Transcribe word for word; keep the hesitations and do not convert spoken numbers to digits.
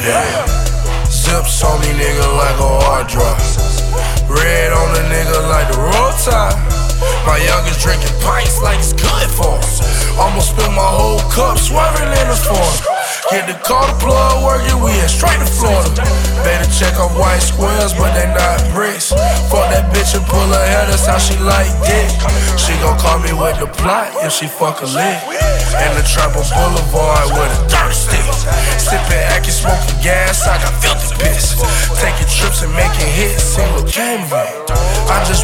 Damn. Zips on me, nigga, like a hard drive. Red on the nigga like the road tide. My youngest drinking pints like it's good for him. Almost spilled my whole cup, swerving in the form. Get the car, the plug working, we head straight to Florida. Better check off white squares, but they not bricks. Fuck that bitch and pull her hair, that's how she like dick. She gon' call me with the plot if she fuck a lick. And the trap on Boulevard with a dirt stick. Sippin' Acky, smoking gas, I got filthy piss. Taking trips and making hits, single camera. I just